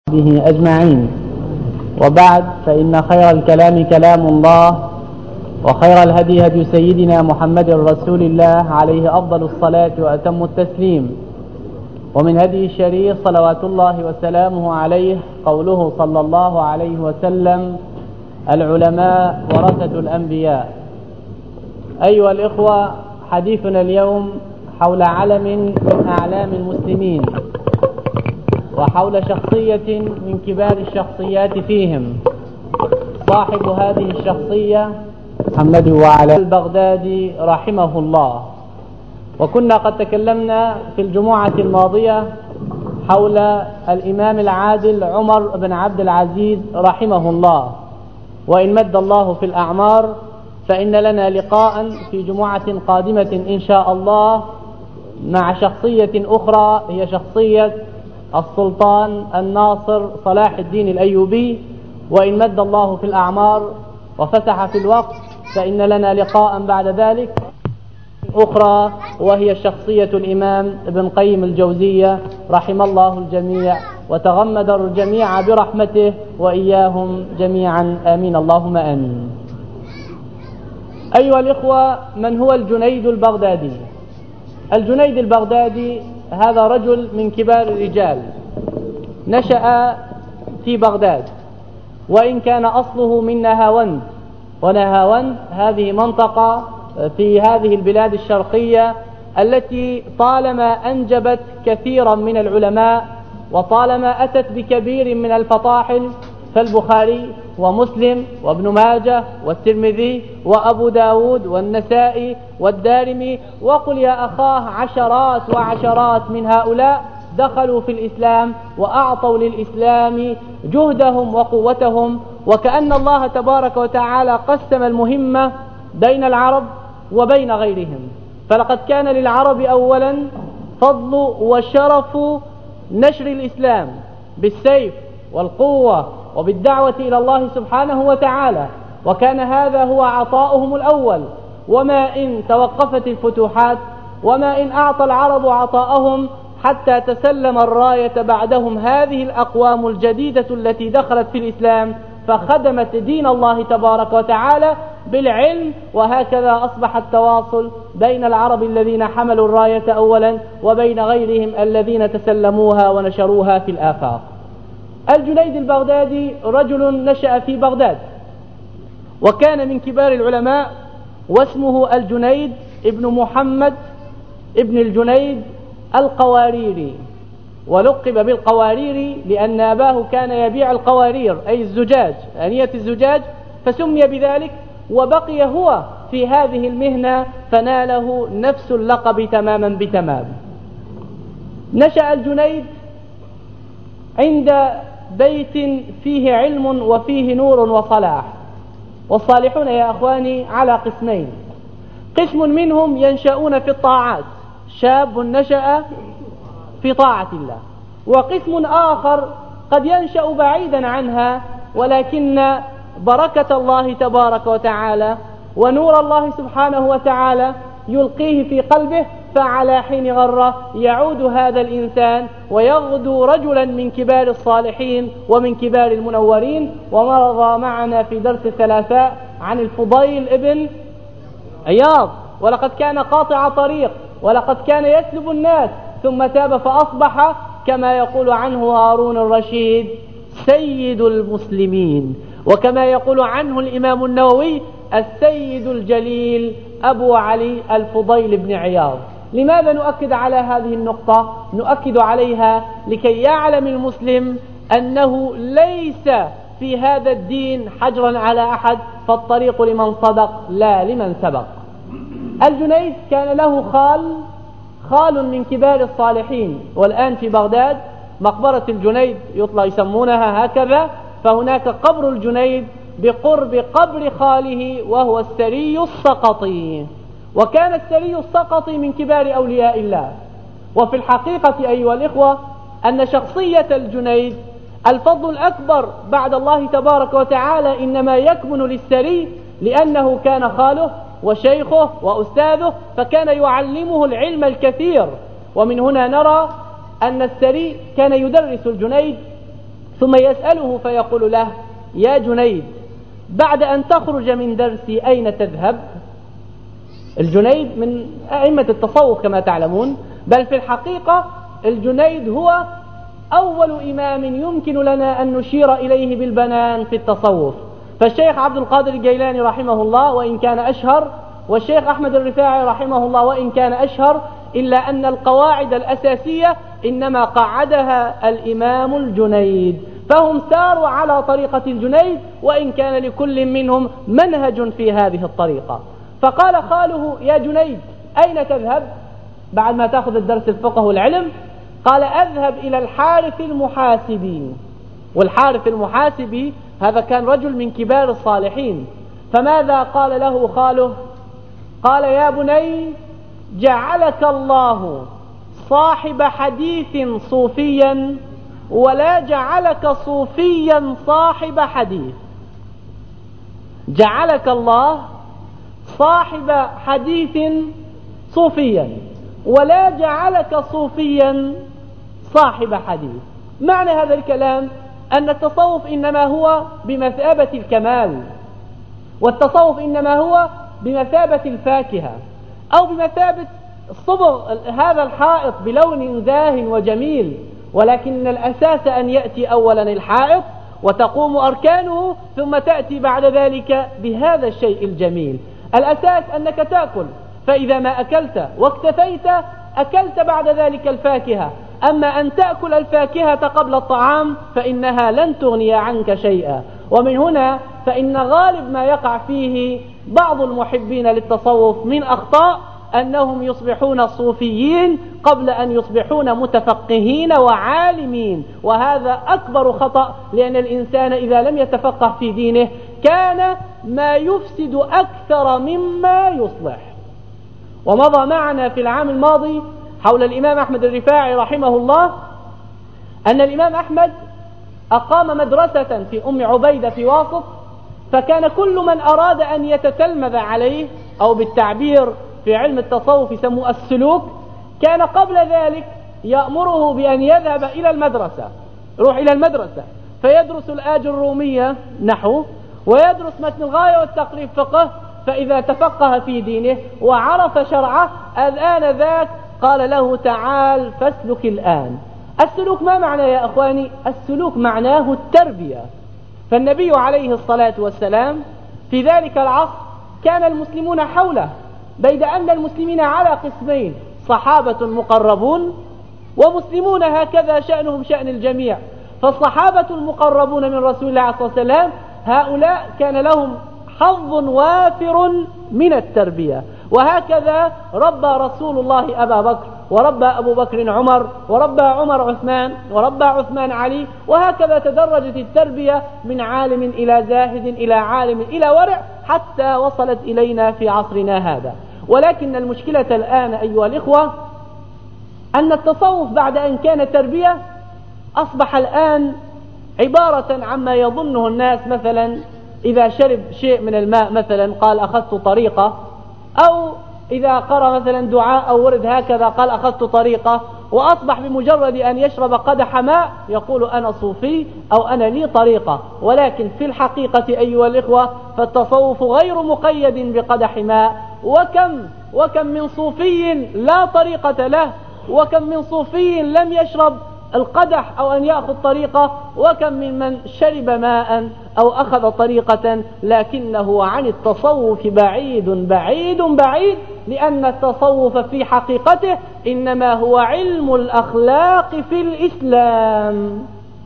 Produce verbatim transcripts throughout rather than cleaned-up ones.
به أجمعين. وبعد، فإن خير الكلام كلام الله، وخير الهدي هدي سيدنا محمد رسول الله عليه أفضل الصلاة وأتم التسليم. ومن هدي الشريف صلوات الله وسلامه عليه قوله صلى الله عليه وسلم: العلماء ورثة الأنبياء. أيها الإخوة، حديثنا اليوم حول علم من أعلام المسلمين، وحول شخصية من كبار الشخصيات فيهم. صاحب هذه الشخصية محمد وعلى البغدادي رحمه الله. وكنا قد تكلمنا في الجمعة الماضية حول الإمام العادل عمر بن عبد العزيز رحمه الله. وإن مد الله في الأعمار فإن لنا لقاء في جمعة قادمة إن شاء الله مع شخصية أخرى، هي شخصية السلطان الناصر صلاح الدين الأيوبي. وإن مد الله في الأعمار وفسح في الوقت فإن لنا لقاء بعد ذلك أخرى، وهي شخصية الإمام ابن قيم الجوزية رحم الله الجميع وتغمد الجميع برحمته وإياهم جميعا، آمين اللهم آمين. أيها الإخوة، من هو الجنيد البغدادي؟ الجنيد البغدادي هذا رجل من كبار الرجال، نشأ في بغداد، وإن كان أصله من نهاوند. ونهاوند هذه منطقة في هذه البلاد الشرقية التي طالما أنجبت كثيرا من العلماء، وطالما أتت بكبير من الفطاحل، فالبخاري ومسلم وابن ماجه والترمذي وأبو داود والنسائي والدارمي، وقل يا أخاه عشرات وعشرات من هؤلاء دخلوا في الإسلام وأعطوا للإسلام جهدهم وقوتهم. وكأن الله تبارك وتعالى قسم المهمة بين العرب وبين غيرهم. فلقد كان للعرب أولا فضل وشرف نشر الإسلام بالسيف والقوة وبالدعوة إلى الله سبحانه وتعالى، وكان هذا هو عطاؤهم الأول. وما إن توقفت الفتوحات، وما إن أعطى العرب عطاءهم حتى تسلم الراية بعدهم هذه الأقوام الجديدة التي دخلت في الإسلام فخدمت دين الله تبارك وتعالى بالعلم. وهكذا أصبح التواصل بين العرب الذين حملوا الراية أولا وبين غيرهم الذين تسلموها ونشروها في الآفاق. الجنيد البغدادي رجل نشأ في بغداد، وكان من كبار العلماء، واسمه الجنيد ابن محمد ابن الجنيد القواريري، ولقب بالقواريري لأن أباه كان يبيع القوارير أي الزجاج، آنية الزجاج، فسمي بذلك. وبقي هو في هذه المهنة فناله نفس اللقب تماما بتمام. نشأ الجنيد عند بيت فيه علم وفيه نور وصلاح. والصالحون يا أخواني على قسمين: قسم منهم ينشأون في الطاعات، شاب نشأ في طاعة الله، وقسم آخر قد ينشأ بعيدا عنها، ولكن بركة الله تبارك وتعالى ونور الله سبحانه وتعالى يلقيه في قلبه، فعلى حين غرة يعود هذا الإنسان ويغدو رجلا من كبار الصالحين ومن كبار المنورين. ومر معنا في درس الثلاثاء عن الفضيل ابن عياض، ولقد كان قاطع طريق، ولقد كان يسلب الناس، ثم تاب فأصبح كما يقول عنه هارون الرشيد سيد المسلمين، وكما يقول عنه الإمام النووي السيد الجليل أبو علي الفضيل بن عياض. لماذا نؤكد على هذه النقطة؟ نؤكد عليها لكي يعلم المسلم أنه ليس في هذا الدين حجرا على أحد، فالطريق لمن صدق لا لمن سبق. الجنيد كان له خال، خال من كبار الصالحين، والآن في بغداد مقبرة الجنيد يطلع يسمونها هكذا، فهناك قبر الجنيد بقرب قبر خاله وهو السري السقطي. وكان السري السقطي من كبار أولياء الله. وفي الحقيقة أيها الإخوة أن شخصية الجنيد الفضل الأكبر بعد الله تبارك وتعالى إنما يكمن للسري، لأنه كان خاله وشيخه وأستاذه، فكان يعلمه العلم الكثير. ومن هنا نرى أن السري كان يدرس الجنيد ثم يسأله فيقول له: يا جنيد، بعد أن تخرج من درسي أين تذهب؟ الجنيد من أئمة التصوف كما تعلمون، بل في الحقيقة الجنيد هو أول إمام يمكن لنا أن نشير إليه بالبنان في التصوف. فالشيخ عبد القادر الجيلاني رحمه الله وإن كان أشهر، والشيخ أحمد الرفاعي رحمه الله وإن كان أشهر، إلا أن القواعد الأساسية إنما قعدها الإمام الجنيد، فهم ساروا على طريقة الجنيد وإن كان لكل منهم منهج في هذه الطريقة. فقال خاله: يا جنيد، أين تذهب بعد ما تأخذ الدرس الفقه والعلم؟ قال: أذهب إلى الحارث المحاسبي. والحارث المحاسبي هذا كان رجل من كبار الصالحين. فماذا قال له خاله؟ قال: يا بني، جعلك الله صاحب حديث صوفيا ولا جعلك صوفيا صاحب حديث. جعلك الله صاحب حديث صوفيا ولا جعلك صوفيا صاحب حديث. معنى هذا الكلام أن التصوف إنما هو بمثابة الكمال، والتصوف إنما هو بمثابة الفاكهة أو بمثابة صبغ هذا الحائط بلون زاه وجميل، ولكن الأساس أن يأتي أولا الحائط وتقوم أركانه، ثم تأتي بعد ذلك بهذا الشيء الجميل. الأساس أنك تأكل، فإذا ما أكلت واكتفيت أكلت بعد ذلك الفاكهة. أما أن تأكل الفاكهة قبل الطعام فإنها لن تغني عنك شيئا. ومن هنا فإن غالب ما يقع فيه بعض المحبين للتصوف من أخطاء أنهم يصبحون صوفيين قبل أن يصبحون متفقهين وعالمين، وهذا أكبر خطأ، لأن الإنسان إذا لم يتفقه في دينه كان ما يفسد أكثر مما يصلح. ومضى معنا في العام الماضي حول الإمام أحمد الرفاعي رحمه الله أن الإمام أحمد أقام مدرسة في أم عبيدة في واسط، فكان كل من أراد أن يتتلمذ عليه، أو بالتعبير في علم التصوف يسموه السلوك، كان قبل ذلك يأمره بأن يذهب إلى المدرسة، يروح إلى المدرسة فيدرس الآج الرومية نحو، ويدرس متن الغاية والتقريب فقه، فإذا تفقه في دينه وعرف شرعه الآن ذاك قال له: تعال فاسلك الآن. السلوك ما معنى يا أخواني؟ السلوك معناه التربية. فالنبي عليه الصلاة والسلام في ذلك العصر كان المسلمون حوله، بيد أن المسلمين على قسمين: صحابة مقربون ومسلمون هكذا شأنهم شأن الجميع. فالصحابة المقربون من رسول الله صلى الله عليه وسلم هؤلاء كان لهم حظ وافر من التربية، وهكذا ربى رسول الله أبا بكر، وربى أبو بكر عمر، وربى عمر عثمان، وربى عثمان علي، وهكذا تدرجت التربية من عالم إلى زاهد إلى عالم إلى ورع، حتى وصلت إلينا في عصرنا هذا. ولكن المشكلة الآن أيها الإخوة أن التصوف بعد أن كان تربية أصبح الآن عبارة عما يظنه الناس. مثلا إذا شرب شيء من الماء مثلا قال: أخذت طريقة، أو إذا قرأ مثلا دعاء أو ورد هكذا قال: أخذت طريقة. وأصبح بمجرد أن يشرب قدح ماء يقول: أنا صوفي أو أنا لي طريقة. ولكن في الحقيقة أيها الإخوة فالتصوف غير مقيد بقدح ماء. وكم وكم من صوفي لا طريقة له، وكم من صوفي لم يشرب القدح أو أن يأخذ طريقة، وكم من من شرب ماء أو أخذ طريقة لكنه عن التصوف بعيد بعيد بعيد، لأن التصوف في حقيقته إنما هو علم الأخلاق في الإسلام.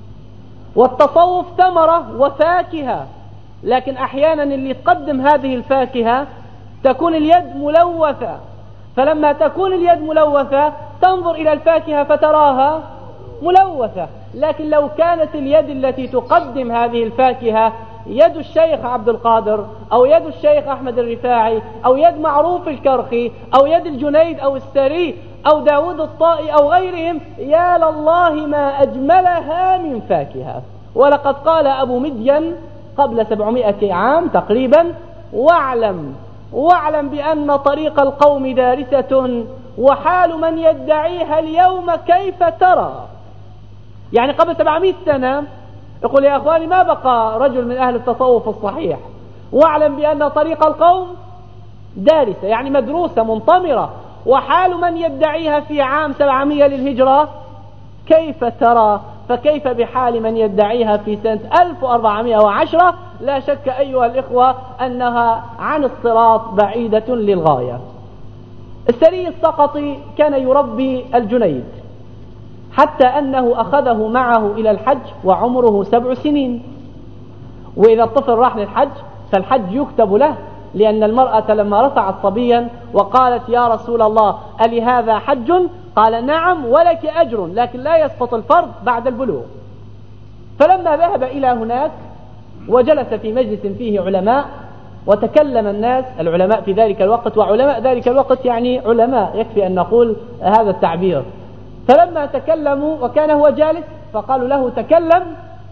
والتصوف ثمرة وفاكهة، لكن أحيانا اللي تقدم هذه الفاكهة تكون اليد ملوثة، فلما تكون اليد ملوثة تنظر إلى الفاكهة فتراها ملوثة. لكن لو كانت اليد التي تقدم هذه الفاكهة يد الشيخ عبد القادر أو يد الشيخ أحمد الرفاعي أو يد معروف الكرخي أو يد الجنيد أو السري أو داود الطائي أو غيرهم، يا لله ما أجملها من فاكهة. ولقد قال أبو مدين قبل سبعمائة عام تقريبا: واعلم واعلم بأن طريق القوم دارسة وحال من يدعيها اليوم كيف ترى. يعني قبل سبعمائة سنة يقول يا أخواني ما بقى رجل من أهل التصوف الصحيح، واعلم بأن طريق القوم دارسة يعني مدروسة منطمرة، وحال من يدعيها في عام سبعمائة للهجرة كيف ترى؟ فكيف بحال من يدعيها في سنة ألف وأربعمائة وعشرة؟ لا شك أيها الإخوة أنها عن الصراط بعيدة للغاية. السري السقطي كان يربي الجنيد حتى أنه أخذه معه إلى الحج وعمره سبع سنين، وإذا الطفل راح للحج فالحج يكتب له، لأن المرأة لما رفعت صبيا وقالت يا رسول الله ألي هذا حج؟ قال نعم ولك أجر، لكن لا يسقط الفرض بعد البلوغ. فلما ذهب إلى هناك وجلس في مجلس فيه علماء وتكلم الناس العلماء في ذلك الوقت، وعلماء ذلك الوقت يعني علماء يكفي أن نقول هذا التعبير، فلما تكلموا وكان هو جالس فقالوا له تكلم،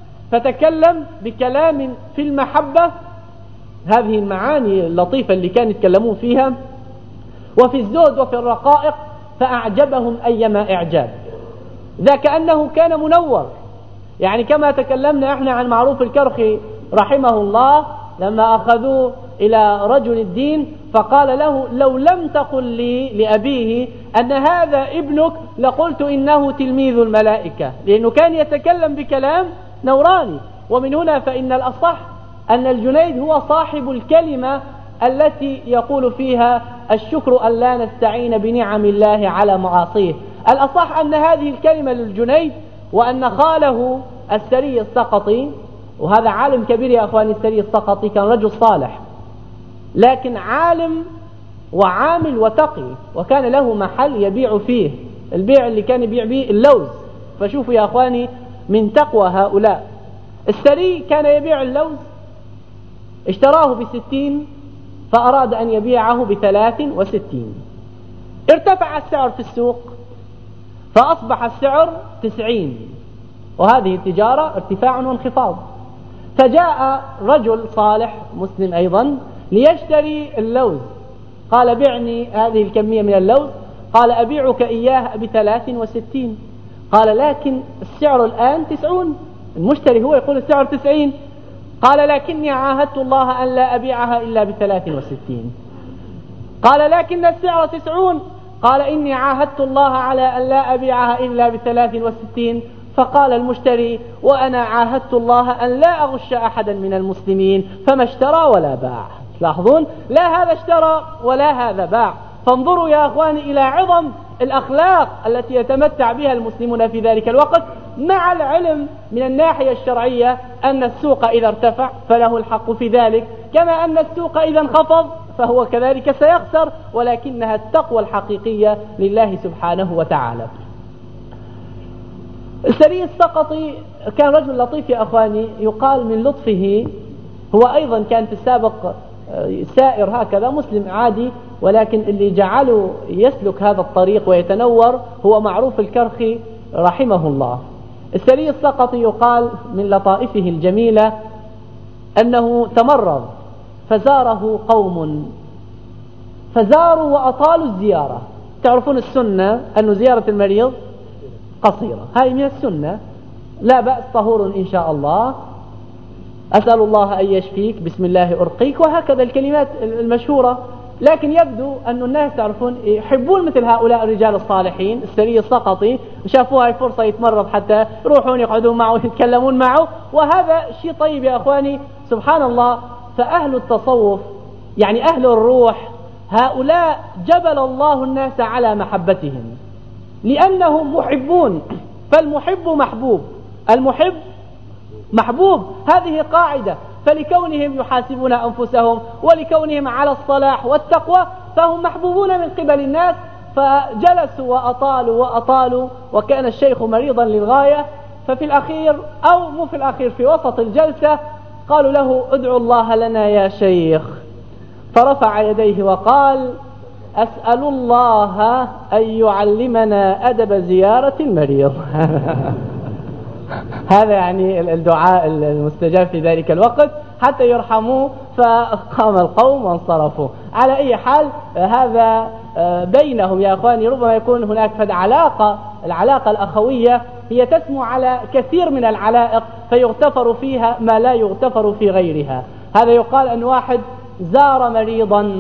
فتكلم بكلام في المحبة، هذه المعاني اللطيفة اللي كانوا يتكلمون فيها، وفي الزهد وفي الرقائق، فأعجبهم أيما إعجاب، ذا كأنه كان منور. يعني كما تكلمنا احنا عن معروف الكرخي رحمه الله لما أخذوه إلى رجل الدين فقال له لو لم تقل لي لأبيه أن هذا ابنك لقلت إنه تلميذ الملائكة، لأنه كان يتكلم بكلام نوراني. ومن هنا فإن الأصح أن الجنيد هو صاحب الكلمة التي يقول فيها الشكر أن لا نستعين بنعم الله على معاصيه. الأصح أن هذه الكلمة للجنيد، وأن خاله السري السقطي، وهذا عالم كبير يا أخواني، السري السقطي كان رجل صالح لكن عالم وعامل وتقي، وكان له محل يبيع فيه، البيع اللي كان يبيع به اللوز. فشوفوا يا أخواني من تقوى هؤلاء. السري كان يبيع اللوز، اشتراه بستين فأراد أن يبيعه بثلاث وستين، ارتفع السعر في السوق فأصبح السعر تسعين، وهذه التجارة ارتفاع وانخفاض. فجاء رجل صالح مسلم أيضا ليشتري اللوز، قال بعني هذه الكمية من اللوز، قال أبيعك إياه بثلاث وستين، قال لكن السعر الآن تسعون، المشتري هو يقول السعر تسعين، قال لكني عاهدت الله أن لا أبيعها إلا بثلاث وستين، قال لكن السعر تسعون، قال إني عاهدت الله على أن لا أبيعها إلا بثلاث وستين. فقال المشتري وأنا عاهدت الله أن لا أغش أحدا من المسلمين، فما اشترى ولا باع. لاحظون، لا هذا اشترى ولا هذا باع. فانظروا يا أخواني إلى عظم الأخلاق التي يتمتع بها المسلمون في ذلك الوقت، مع العلم من الناحية الشرعية أن السوق إذا ارتفع فله الحق في ذلك، كما أن السوق إذا انخفض فهو كذلك سيخسر، ولكنها التقوى الحقيقية لله سبحانه وتعالى. السري السقطي كان رجل لطيف يا أخواني، يقال من لطفه هو أيضا كان في السابق سائر هكذا مسلم عادي، ولكن اللي جعله يسلك هذا الطريق ويتنور هو معروف الكرخي رحمه الله. السري السقطي يقال من لطائفه الجميلة أنه تمرض فزاره قوم، فزاروا وأطالوا الزيارة. تعرفون السنة أن زيارة المريض قصيرة، هذه من السنة، لا بأس، طهور إن شاء الله، أسأل الله أن يشفيك، بسم الله أرقيك، وهكذا الكلمات المشهورة. لكن يبدو أن الناس تعرفون يحبون مثل هؤلاء الرجال الصالحين. السري السقطي شافوها هاي فرصة يتمرض حتى يروحون يقعدون معه ويتكلمون معه، وهذا شيء طيب يا أخواني. سبحان الله، فأهل التصوف يعني أهل الروح هؤلاء جبل الله الناس على محبتهم لأنهم محبون، فالمحب محبوب، المحب محبوب، هذه قاعدة. فلكونهم يحاسبون أنفسهم ولكونهم على الصلاح والتقوى فهم محبوبون من قبل الناس، فجلسوا وأطالوا وأطالوا، وكان الشيخ مريضا للغاية. ففي الأخير أو مو في الأخير في وسط الجلسة قالوا له ادعوا الله لنا يا شيخ، فرفع يديه وقال أسأل الله أن يعلمنا أدب زيارة المريض. هذا يعني الدعاء المستجاب في ذلك الوقت حتى يرحموا، فقام القوم وانصرفوا. على أي حال هذا بينهم يا أخواني ربما يكون هناك فد علاقة، العلاقة الأخوية هي تسمو على كثير من العلائق فيغتفر فيها ما لا يغتفر في غيرها. هذا يقال أن واحد زار مريضا،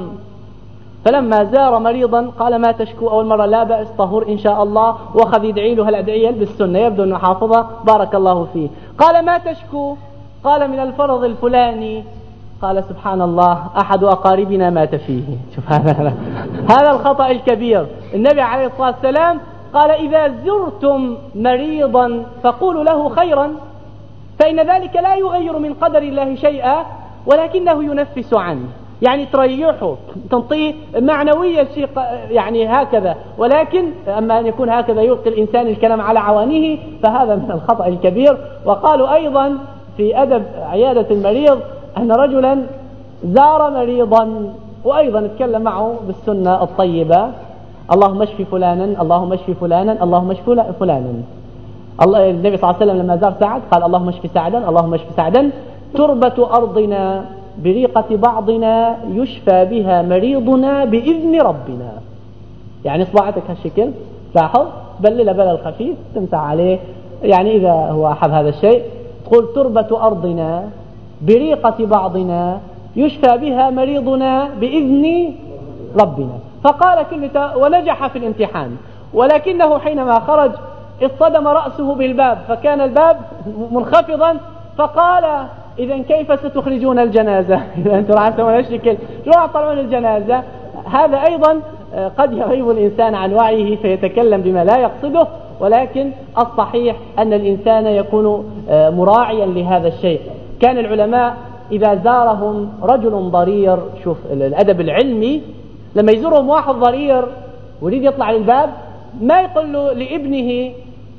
فلما زار مريضا قال ما تشكو؟ أول مرة لا بأس، طهور إن شاء الله، وخذ يدعي له الأدعية بالسنة، يبدو أنه حافظها بارك الله فيه. قال ما تشكو؟ قال من الفرض الفلاني. قال سبحان الله أحد أقاربنا مات فيه. شوف هذا هذا الخطأ الكبير. النبي عليه الصلاة والسلام قال إذا زرتم مريضا فقولوا له خيرا، فإن ذلك لا يغير من قدر الله شيئا ولكنه ينفس عنه، يعني تريحه، تنطيه معنويا شيء يعني هكذا. ولكن أما أن يكون هكذا يلقي الإنسان الكلام على عوانه فهذا من الخطأ الكبير. وقالوا أيضا في أدب عيادة المريض أن رجلا زار مريضا وأيضا اتكلم معه بالسنة الطيبة، اللهم اشف فلانا، اللهم اشف فلانا، اللهم اشف فلانا. الله النبي صلى الله عليه وسلم لما زار سعد قال اللهم اشف سعدا، اللهم اشف سعدا. تربة أرضنا بريقة بعضنا يشفى بها مريضنا بإذن ربنا. يعني إصبعتك هالشكل لاحظ، بلل بلل خفيف تمسح عليه، يعني إذا هو أحب هذا الشيء تقول تربة أرضنا بريقة بعضنا يشفى بها مريضنا بإذن ربنا. فقال كلمة ونجح في الامتحان، ولكنه حينما خرج اصطدم رأسه بالباب فكان الباب منخفضا، فقال إذا كيف ستخرجون الجنازة؟ إذا أنتم راح تسوون الشكل راح تطلعون الجنازة. هذا أيضا قد يغيب الإنسان عن وعيه فيتكلم بما لا يقصده، ولكن الصحيح أن الإنسان يكون مراعيا لهذا الشيء. كان العلماء إذا زارهم رجل ضرير، شوف الأدب العلمي، لما يزورهم واحد ضرير ويريد يطلع للباب ما يقول له لابنه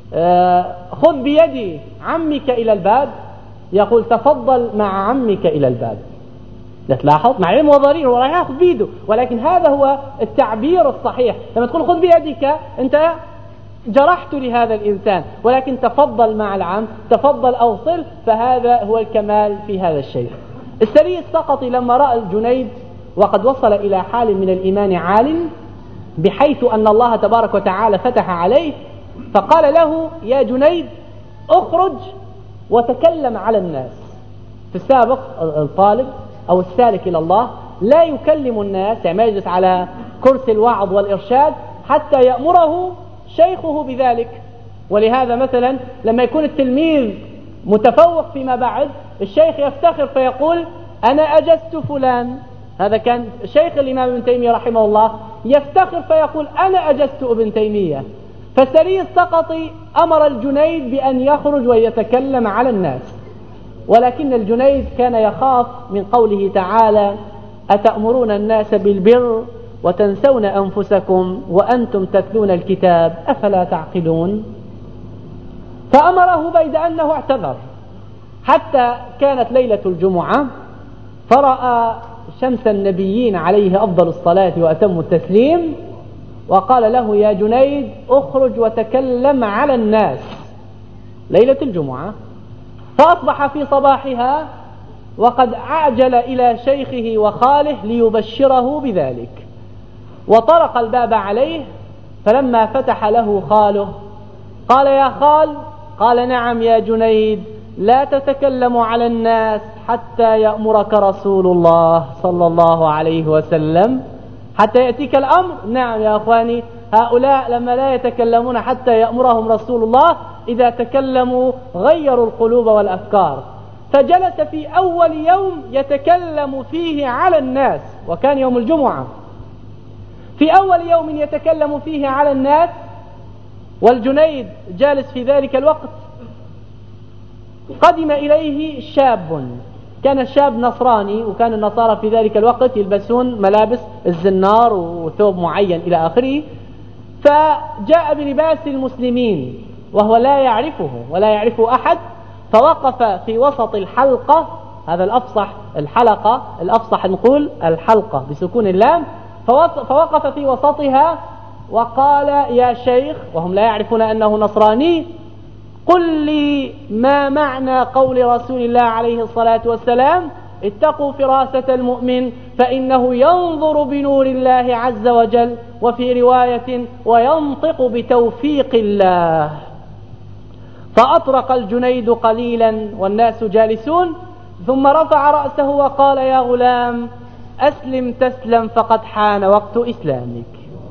خذ بيدي عمك إلى الباب، يقول تفضل مع عمك إلى الباب. لا تلاحظ مع علم وضرير وراح ياخذ بيده، ولكن هذا هو التعبير الصحيح. لما تقول خذ بيدك أنت جرحت لهذا الإنسان، ولكن تفضل مع العم، تفضل أوصل، فهذا هو الكمال في هذا الشيء. السري السقطي لما رأى الجنيد وقد وصل إلى حال من الإيمان عال بحيث أن الله تبارك وتعالى فتح عليه، فقال له يا جنيد اخرج وتكلم على الناس. في السابق الطالب أو السالك إلى الله لا يكلم الناس، يعني ما يجلس على كرسي الوعظ والإرشاد حتى يأمره شيخه بذلك. ولهذا مثلا لما يكون التلميذ متفوق فيما بعد الشيخ يفتخر فيقول أنا أجزت فلان. هذا كان شيخ الإمام ابن تيمية رحمه الله يفتخر فيقول أنا أجزت ابن تيمية. فالسري السقطي أمر الجنيد بأن يخرج ويتكلم على الناس، ولكن الجنيد كان يخاف من قوله تعالى أتأمرون الناس بالبر وتنسون أنفسكم وأنتم تتلون الكتاب أفلا تعقلون. فأمره بيد أنه اعتذر، حتى كانت ليلة الجمعة فرأى شمس النبيين عليه أفضل الصلاة وأتم التسليم، وقال له يا جنيد اخرج وتكلم على الناس ليلة الجمعة. فأصبح في صباحها وقد عجل إلى شيخه وخاله ليبشره بذلك، وطرق الباب عليه. فلما فتح له خاله قال يا خال، قال نعم يا جنيد، لا تتكلم على الناس حتى يأمرك رسول الله صلى الله عليه وسلم، حتى يأتيك الأمر. نعم يا أخواني، هؤلاء لما لا يتكلمون حتى يأمرهم رسول الله إذا تكلموا غيروا القلوب والأفكار. فجلس في أول يوم يتكلم فيه على الناس، وكان يوم الجمعة، في أول يوم يتكلم فيه على الناس والجنيد جالس في ذلك الوقت، قدم إليه شاب، كان الشاب نصراني، وكان النصارى في ذلك الوقت يلبسون ملابس الزنار وثوب معين إلى آخره. فجاء بلباس المسلمين وهو لا يعرفه ولا يعرفه أحد، فوقف في وسط الحلقة، هذا الأفصح الحلقة، الأفصح نقول الحلقة بسكون اللام، فوقف في وسطها وقال يا شيخ، وهم لا يعرفون أنه نصراني، قل لي ما معنى قول رسول الله عليه الصلاة والسلام اتقوا فراسة المؤمن فإنه ينظر بنور الله عز وجل، وفي رواية وينطق بتوفيق الله. فأطرق الجنيد قليلا والناس جالسون، ثم رفع رأسه وقال يا غلام أسلم تسلم فقد حان وقت إسلامك.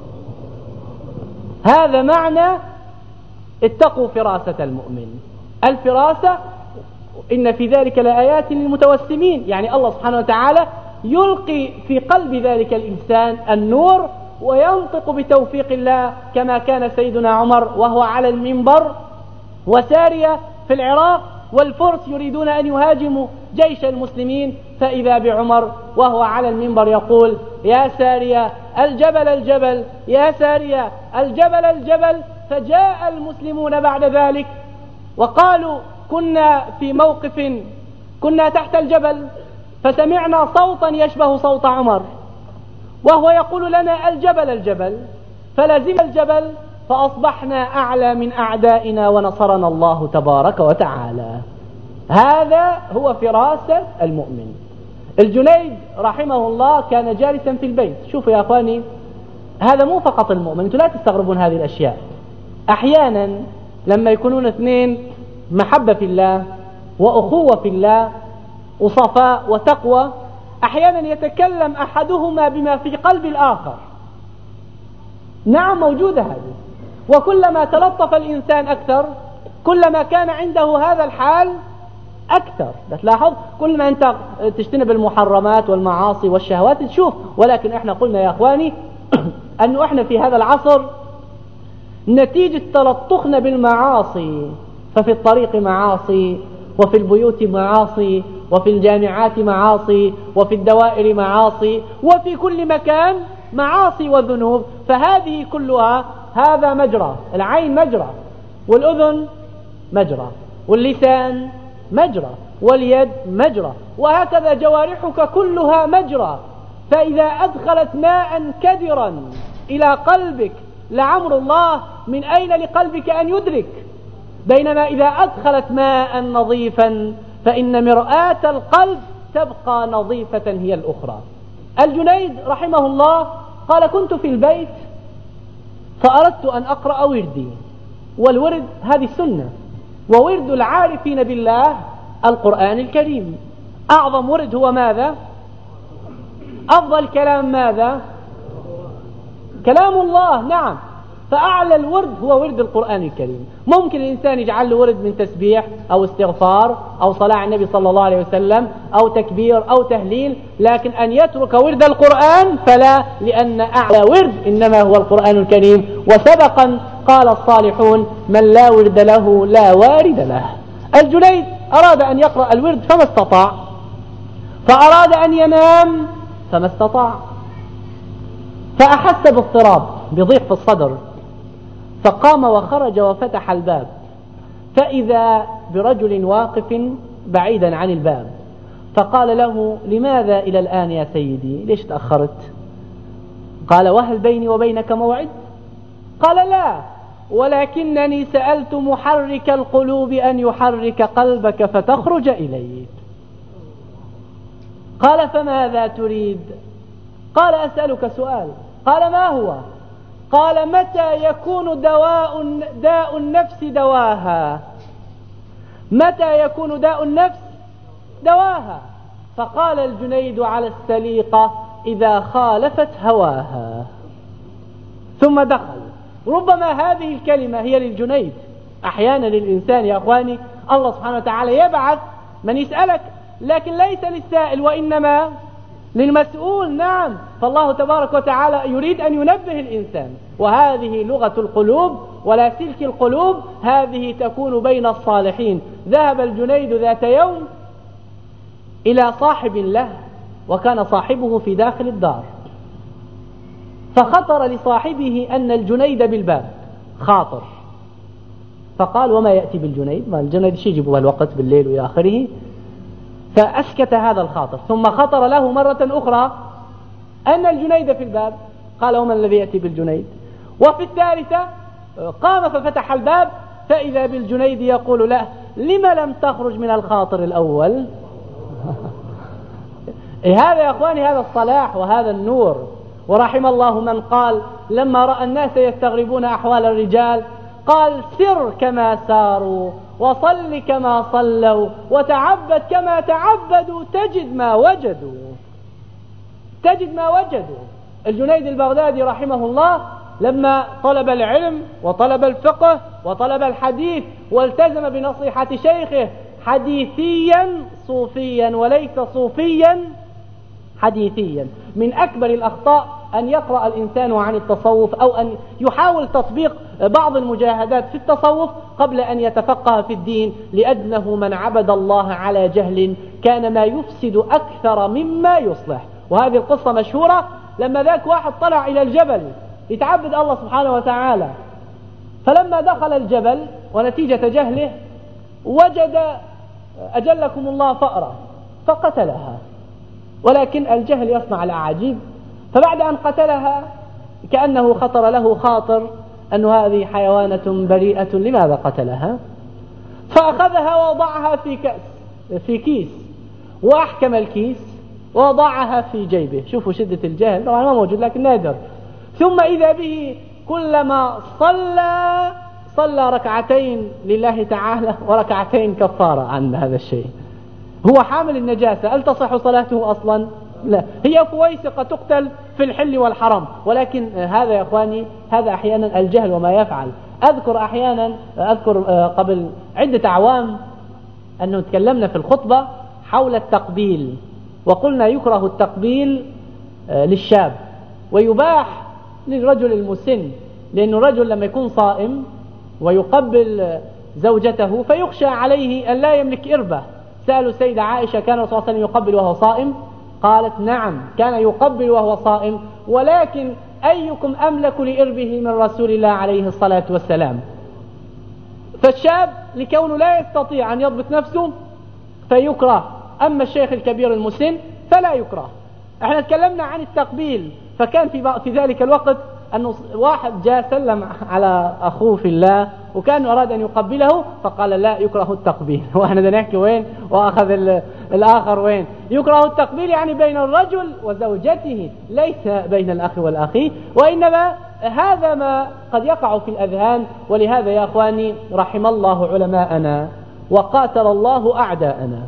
هذا معنى اتقوا فراسة المؤمن. الفراسة إن في ذلك لآيات للمتوسمين، يعني الله سبحانه وتعالى يلقي في قلب ذلك الإنسان النور وينطق بتوفيق الله، كما كان سيدنا عمر وهو على المنبر وسارية في العراق والفرس يريدون أن يهاجموا جيش المسلمين، فإذا بعمر وهو على المنبر يقول يا سارية الجبل الجبل، يا سارية الجبل الجبل. فجاء المسلمون بعد ذلك وقالوا كنا في موقف، كنا تحت الجبل فسمعنا صوتا يشبه صوت عمر وهو يقول لنا الجبل الجبل، فلزم الجبل فأصبحنا أعلى من أعدائنا ونصرنا الله تبارك وتعالى. هذا هو فراسة المؤمن. الجنيد رحمه الله كان جالسا في البيت. شوفوا يا أخواني، هذا مو فقط المؤمن، أنتم لا تستغربون هذه الأشياء. أحيانا لما يكونون اثنين محبة في الله وأخوة في الله وصفاء وتقوى، أحيانا يتكلم أحدهما بما في قلب الآخر. نعم موجودة هذه، وكلما تلطف الإنسان أكثر كلما كان عنده هذا الحال أكثر. تلاحظ كل ما أنت تجتنب المحرمات والمعاصي والشهوات تشوف. ولكن إحنا قلنا يا أخواني أنه إحنا في هذا العصر نتيجة تلطخنا بالمعاصي، ففي الطريق معاصي، وفي البيوت معاصي، وفي الجامعات معاصي، وفي الدوائر معاصي، وفي كل مكان معاصي وذنوب. فهذه كلها، هذا مجرى، العين مجرى، والأذن مجرى، واللسان مجرى، واليد مجرى، وهكذا جوارحك كلها مجرى. فإذا أدخلت ماء كدرا إلى قلبك لعمر الله من أين لقلبك أن يدرك؟ بينما إذا أدخلت ماء نظيفا فإن مرآة القلب تبقى نظيفة هي الأخرى. الجنيد رحمه الله قال كنت في البيت فأردت أن أقرأ وردي، والورد هذه السنة، وورد العارفين بالله القرآن الكريم. أعظم ورد هو ماذا؟ أفضل كلام ماذا؟ كلام الله. نعم، فأعلى الورد هو ورد القرآن الكريم. ممكن الإنسان يجعل له ورد من تسبيح أو استغفار أو صلاة على النبي صلى الله عليه وسلم أو تكبير أو تهليل، لكن أن يترك ورد القرآن فلا، لأن أعلى ورد إنما هو القرآن الكريم. وسبقا قال الصالحون من لا ورد له لا وارد له. الجنيد أراد أن يقرأ الورد فما استطاع، فأراد أن ينام فما استطاع، فأحس باضطراب بضيق في الصدر، فقام وخرج وفتح الباب، فإذا برجل واقف بعيدا عن الباب، فقال له لماذا إلى الآن يا سيدي؟ ليش تأخرت؟ قال وهل بيني وبينك موعد؟ قال لا، ولكنني سألت محرك القلوب أن يحرك قلبك فتخرج إليه. قال فماذا تريد؟ قال أسألك سؤال. قال ما هو؟ قال متى يكون دواء داء النفس دواها؟ متى يكون داء النفس دواها؟ فقال الجنيد على السليقة إذا خالفت هواها. ثم دخل. ربما هذه الكلمة هي للجنيد. أحيانا للإنسان يا أخواني الله سبحانه وتعالى يبعث من يسألك، لكن ليس للسائل وإنما للمسؤول. نعم، فالله تبارك وتعالى يريد أن ينبه الإنسان، وهذه لغة القلوب ولا سلك القلوب، هذه تكون بين الصالحين. ذهب الجنيد ذات يوم إلى صاحب له، وكان صاحبه في داخل الدار، فخطر لصاحبه أن الجنيد بالباب خاطر، فقال وما يأتي بالجنيد؟ ما الجنيد شي يجيبوا الوقت بالليل وإلى آخره. فأسكت هذا الخاطر. ثم خطر له مرة أخرى أن الجنيد في الباب، قال وما الذي يأتي بالجنيد؟ وفي الثالثة قام ففتح الباب فإذا بالجنيد يقول له: لم لم تخرج من الخاطر الأول؟ هذا يا أخواني هذا الصلاح وهذا النور. ورحم الله من قال لما رأى الناس يستغربون أحوال الرجال قال: سر كما ساروا، وصل كما صلوا، وتعبد كما تعبدوا، تجد ما وجدوا، تجد ما وجدوا. الجنيد البغدادي رحمه الله لما طلب العلم وطلب الفقه وطلب الحديث والتزم بنصيحة شيخه حديثيا صوفيا وليس صوفيا حديثيا. من أكبر الأخطاء أن يقرأ الإنسان عن التصوف أو أن يحاول تطبيق بعض المجاهدات في التصوف قبل أن يتفقه في الدين، لأنه من عبد الله على جهل كان ما يفسد أكثر مما يصلح. وهذه القصة مشهورة، لما ذاك واحد طلع إلى الجبل يتعبد الله سبحانه وتعالى، فلما دخل الجبل ونتيجة جهله وجد أجلكم الله فأرة فقتلها، ولكن الجهل يصنع الأعاجيب. فبعد أن قتلها كأنه خطر له خاطر أن هذه حيوانة بريئة، لماذا قتلها؟ فأخذها ووضعها في كأس في كيس، وأحكم الكيس ووضعها في جيبه. شوفوا شدة الجهل، طبعا ما موجود لكن نادر. ثم إذا به كلما صلى صلى ركعتين لله تعالى وركعتين كفارة عن هذا الشيء. هو حامل النجاسة، هل تصح صلاته أصلا؟ لا، هي فويسقة تقتل في الحل والحرام. ولكن هذا يا أخواني هذا أحيانا الجهل وما يفعل. أذكر أحيانا أذكر قبل عدة أعوام أنه تكلمنا في الخطبة حول التقبيل، وقلنا يكره التقبيل للشاب ويباح للرجل المسن، لأن الرجل لما يكون صائم ويقبل زوجته فيخشى عليه أن لا يملك إربة. سألوا سيدة عائشة: كان الرسول صلى الله عليه وسلم يقبل وهو صائم؟ قالت: نعم كان يقبل وهو صائم، ولكن أيكم أملك لإربه من رسول الله عليه الصلاة والسلام؟ فالشاب لكونه لا يستطيع أن يضبط نفسه فيكره، أما الشيخ الكبير المسن فلا يكره. احنا تكلمنا عن التقبيل، فكان في, في ذلك الوقت أنه واحد جاء سلم على أخوه في الله وكان أراد أن يقبله، فقال: لا يكره التقبيل. وإحنا بدنا نحكي وين وأخذ الآخر وين. يكره التقبيل يعني بين الرجل وزوجته، ليس بين الأخ والأخي، وإنما هذا ما قد يقع في الأذهان. ولهذا يا أخواني رحم الله علماءنا وقاتل الله أعداءنا،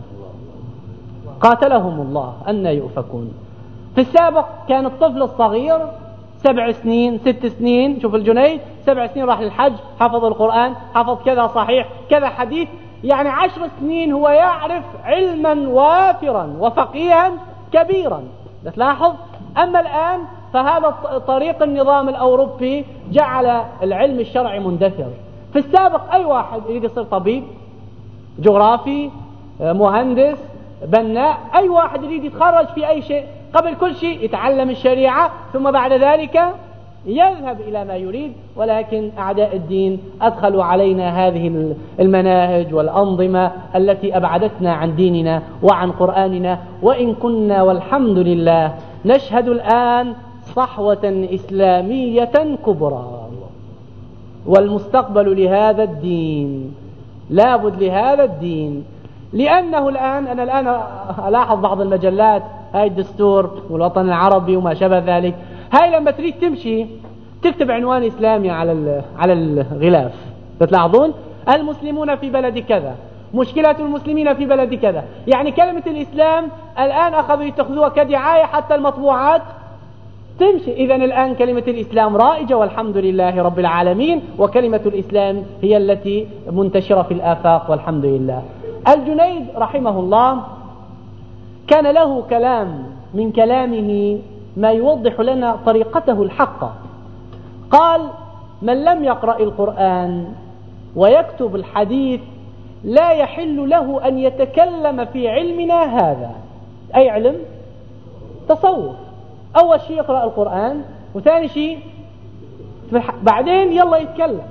قاتلهم الله أن يؤفكون. في السابق كان الطفل الصغير سبع سنين ست سنين، شوف الجنيد سبع سنين راح للحج، حفظ القرآن، حفظ كذا صحيح كذا حديث، يعني عشر سنين هو يعرف علما وافرا وفقيها كبيرا. تلاحظ. أما الآن فهذا طريق النظام الأوروبي جعل العلم الشرعي مندثر. في السابق أي واحد يريد يصير طبيب، جغرافي، مهندس، بناء، أي واحد يريد يتخرج في أي شيء قبل كل شيء يتعلم الشريعة ثم بعد ذلك يذهب إلى ما يريد. ولكن أعداء الدين أدخلوا علينا هذه المناهج والأنظمة التي أبعدتنا عن ديننا وعن قرآننا. وإن كنا والحمد لله نشهد الآن صحوة إسلامية كبرى، والمستقبل لهذا الدين، لابد لهذا الدين. لأنه الآن أنا الآن ألاحظ بعض المجلات، هاي الدستور والوطن العربي وما شابه ذلك، هاي لما تريد تمشي تكتب عنوان إسلامي على على الغلاف، تلاحظون المسلمون في بلد كذا، مشكلة المسلمين في بلد كذا. يعني كلمة الإسلام الآن أخذوا يتخذوها كدعاية حتى المطبوعات تمشي. إذن الآن كلمة الإسلام رائجة والحمد لله رب العالمين، وكلمة الإسلام هي التي منتشرة في الآفاق والحمد لله. الجنيد رحمه الله كان له كلام من كلامه ما يوضح لنا طريقته الحقة. قال: من لم يقرأ القرآن ويكتب الحديث لا يحل له أن يتكلم في علمنا هذا. أي علم؟ تصوف. أول شيء يقرأ القرآن، وثاني شيء بعدين يلا يتكلم.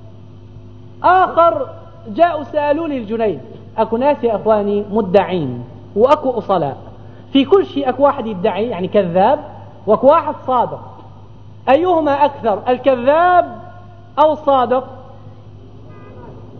آخر جاءوا سألوا لي الجنيد، أكو ناس يا أخواني مدعين وأكو أصلاء في كل شيء. أكو واحد يدعي يعني كذاب، وأكو واحد صادق. أيهما أكثر، الكذاب أو الصادق؟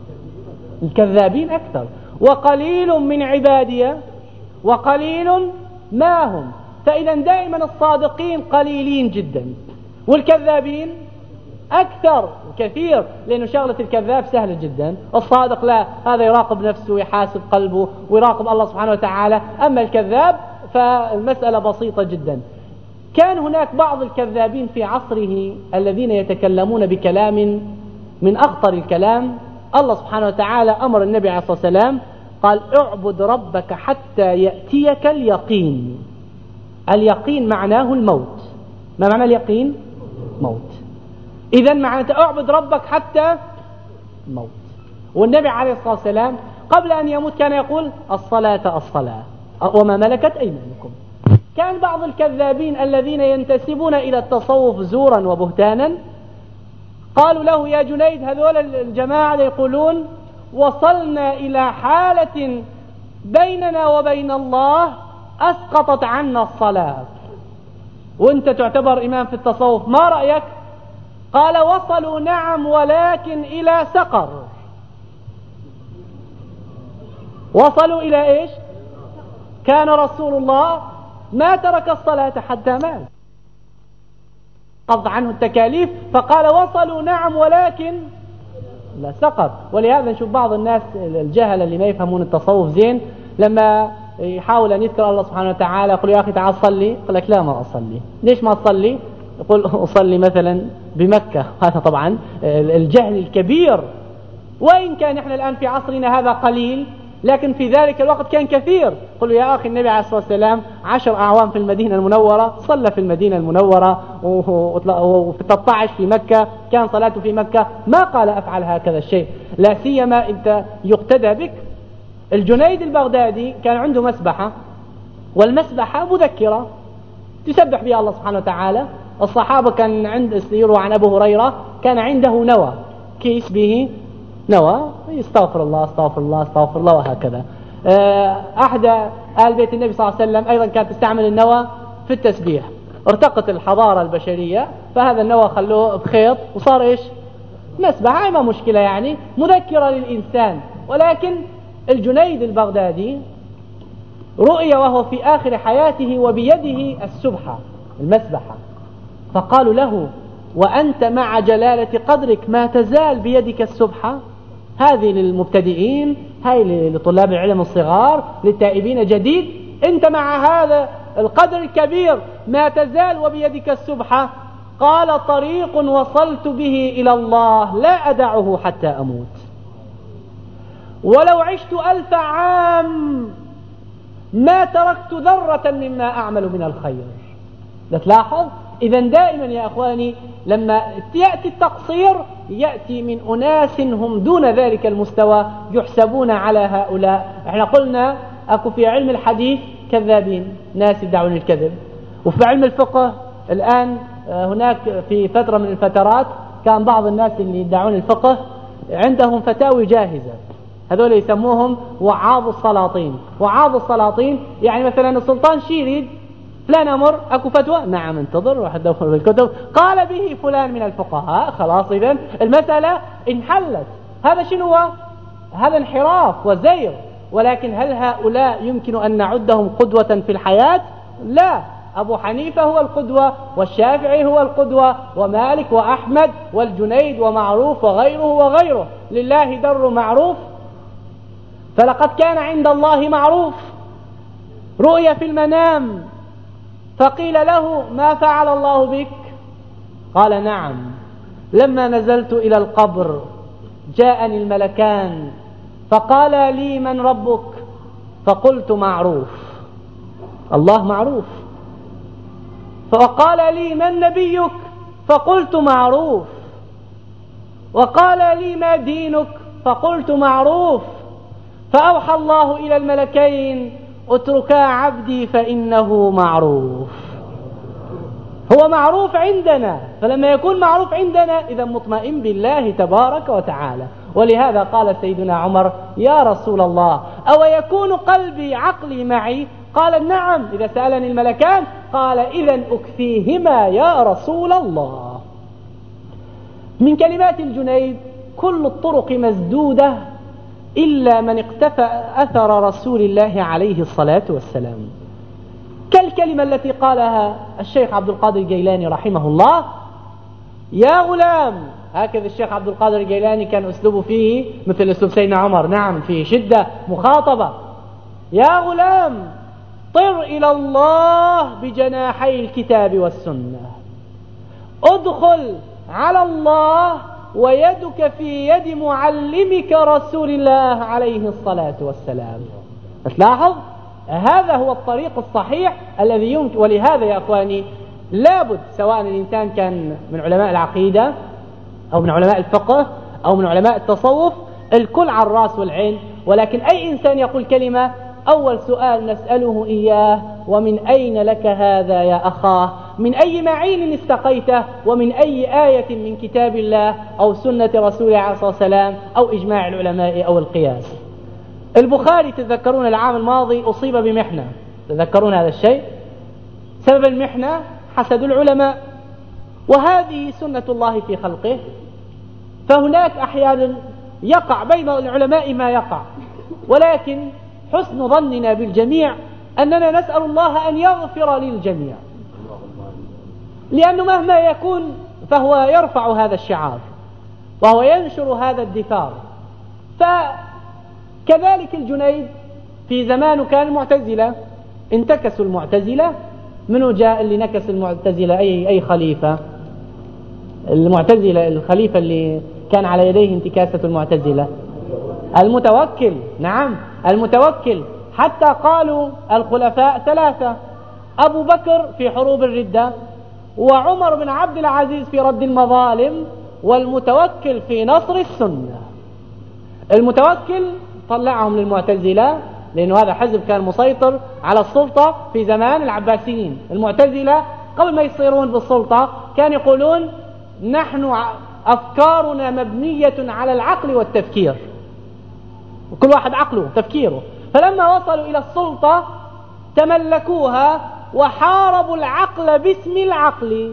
الكذابين أكثر. وقليل من عبادي وقليل ما هم. فإذا دائما الصادقين قليلين جدا والكذابين أكثر كثير، لأنه شغلة الكذاب سهلة جدا. الصادق لا، هذا يراقب نفسه ويحاسب قلبه ويراقب الله سبحانه وتعالى. أما الكذاب فالمسألة بسيطة جدا. كان هناك بعض الكذابين في عصره الذين يتكلمون بكلام من أخطر الكلام. الله سبحانه وتعالى أمر النبي عليه الصلاة والسلام قال اعبد ربك حتى يأتيك اليقين. اليقين معناه الموت. ما معنى اليقين؟ موت. إذا معنى اعبد ربك حتى موت. والنبي عليه الصلاة والسلام قبل أن يموت كان يقول الصلاة الصلاة وما ملكت أيمانكم. كان بعض الكذابين الذين ينتسبون إلى التصوف زورا وبهتانا قالوا له يا جنيد، هذول الجماعة يقولون وصلنا إلى حالة بيننا وبين الله أسقطت عنا الصلاة، وانت تعتبر إمام في التصوف، ما رأيك؟ قال وصلوا نعم ولكن إلى سقر. وصلوا إلى إيش؟ كان رسول الله ما ترك الصلاة حتى مات، قضى عنه التكاليف، فقال وصلوا نعم ولكن لا سقر. ولهذا نشوف بعض الناس الجهل اللي ما يفهمون التصوف زين لما يحاول أن يذكر الله سبحانه وتعالى يقول يا أخي تعال صلي، يقول لك لا ما أصلي. ليش ما أصلي؟ يقول أصلي مثلا بمكة. هذا طبعا الجهل الكبير. وإن كان إحنا الآن في عصرنا هذا قليل، لكن في ذلك الوقت كان كثير. قل يا أخي النبي عليه الصلاة والسلام عشر أعوام في المدينة المنورة، صلى في المدينة المنورة، وفي ثلاثة عشر في مكة كان صلاته في مكة، ما قال أفعل هكذا الشيء. لا سيما أنت يقتدى بك. الجنيد البغدادي كان عنده مسبحة، والمسبحة مذكرة تسبح بها الله سبحانه وتعالى. الصحابة كان عند يروى عن أبو هريرة كان عنده نوى، كيس به نوى، استغفر الله استغفر الله استغفر الله وهكذا. أحد آل بيت النبي صلى الله عليه وسلم أيضا كانت تستعمل النوى في التسبيح. ارتقت الحضارة البشرية فهذا النوى خلوه بخيط وصار إيش؟ مسبحة، ما مشكلة يعني، مذكرة للإنسان. ولكن الجنيد البغدادي رؤي وهو في آخر حياته وبيده السبحة المسبحة، فقالوا له وأنت مع جلالة قدرك ما تزال بيدك السبحة؟ هذه للمبتدئين، هاي لطلاب العلم الصغار، للتائبين جديد. أنت مع هذا القدر الكبير ما تزال وبيدك السبحة؟ قال طريق وصلت به إلى الله لا أدعه حتى أموت، ولو عشت ألف عام ما تركت ذرة مما أعمل من الخير. تلاحظ؟ إذا دائما يا أخواني لما يأتي التقصير يأتي من أناس هم دون ذلك المستوى يحسبون على هؤلاء. احنا قلنا أكو في علم الحديث كذابين، ناس يدعون الكذب. وفي علم الفقه الآن هناك في فترة من الفترات كان بعض الناس اللي يدعون الفقه عندهم فتاوي جاهزة، هذول يسموهم وعاظ السلاطين. وعاظ السلاطين يعني مثلا السلطان شيريد فلان أمر أكو فتوى، نعم انتظر واحد دور بالكتب قال به فلان من الفقهاء، خلاص إذن المسألة انحلت. هذا شنو هو؟ هذا انحراف وزير. ولكن هل هؤلاء يمكن أن نعدهم قدوة في الحياة؟ لا. أبو حنيفة هو القدوة، والشافعي هو القدوة، ومالك وأحمد والجنيد ومعروف وغيره وغيره. لله در معروف، فلقد كان عند الله معروف. رؤيا في المنام فقيل له ما فعل الله بك؟ قال نعم، لما نزلت إلى القبر جاءني الملكان فقال لي من ربك؟ فقلت معروف، الله معروف. فقال لي من نبيك؟ فقلت معروف. وقال لي ما دينك؟ فقلت معروف. فأوحى الله إلى الملكين اتركا عبدي فإنه معروف. هو معروف عندنا، فلما يكون معروف عندنا إذا مطمئن بالله تبارك وتعالى. ولهذا قال سيدنا عمر يا رسول الله أو يكون قلبي عقلي معي؟ قال نعم إذا سألني الملكان. قال إذن أكفيهما يا رسول الله. من كلمات الجنيد كل الطرق مسدودة إلا من اقتفى أثر رسول الله عليه الصلاة والسلام، كالكلمة التي قالها الشيخ عبد القادر الجيلاني رحمه الله: يا غلام. هكذا الشيخ عبد القادر الجيلاني كان أسلوبه فيه مثل أسلوب سيدنا عمر، نعم، في شدة مخاطبة: يا غلام طر إلى الله بجناحي الكتاب والسنة، ادخل على الله ويدك في يد معلمك رسول الله عليه الصلاة والسلام. تلاحظ هذا هو الطريق الصحيح الذي يمكن. ولهذا يا أخواني لابد سواء الإنسان كان من علماء العقيدة أو من علماء الفقه أو من علماء التصوف، الكل على الرأس والعين، ولكن أي إنسان يقول كلمة أول سؤال نسأله إياه: ومن أين لك هذا يا أخاه؟ من أي معين استقيته؟ ومن أي آية من كتاب الله أو سنة رسوله عليه الصلاة والسلام أو إجماع العلماء أو القياس؟ البخاري تذكرون العام الماضي أصيب بمحنة، تذكرون هذا الشيء؟ سبب المحنة حسد العلماء، وهذه سنة الله في خلقه، فهناك أحيانا يقع بين العلماء ما يقع، ولكن حسن ظننا بالجميع أننا نسأل الله أن يغفر للجميع، لأنه مهما يكون فهو يرفع هذا الشعار وهو ينشر هذا الدثار. فكذلك الجنيد في زمانه كان المعتزلة، انتكسوا المعتزلة. منو جاء اللي نكس المعتزلة؟ أي, أي خليفة؟ المعتزلة الخليفة اللي كان على يديه انتكاسة المعتزلة المتوكل، نعم المتوكل. حتى قالوا الخلفاء ثلاثة: أبو بكر في حروب الردة، وعمر بن عبد العزيز في رد المظالم، والمتوكل في نصر السنة. المتوكل طلعهم للمعتزلة لأنه هذا حزب كان مسيطر على السلطة في زمان العباسيين. المعتزلة قبل ما يصيرون بالسلطة كان يقولون: نحن أفكارنا مبنية على العقل والتفكير، وكل واحد عقله تفكيره. فلما وصلوا إلى السلطة تملكوها وحاربوا العقل باسم العقل،